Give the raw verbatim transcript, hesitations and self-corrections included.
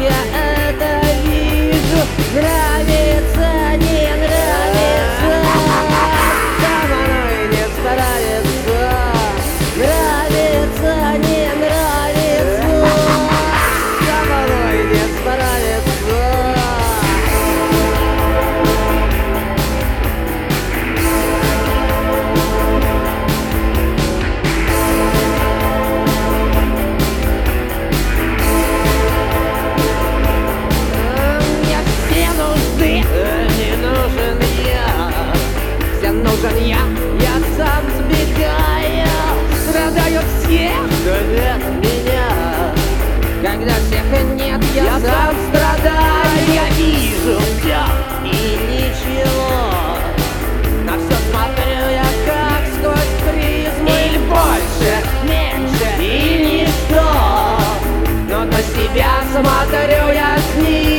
я это вижу. Нравится, не нравится, со мной не справится. Нравится, не нравится, со мной не справится. Нужен я, я сам сбегаю. Страдают все, кто нет меня. Когда всех нет, я, я сам страдаю. Я вижу все и ничего. На все смотрю я как сквозь призму. Или больше, меньше и ничто. Но на себя смотрю я снизу.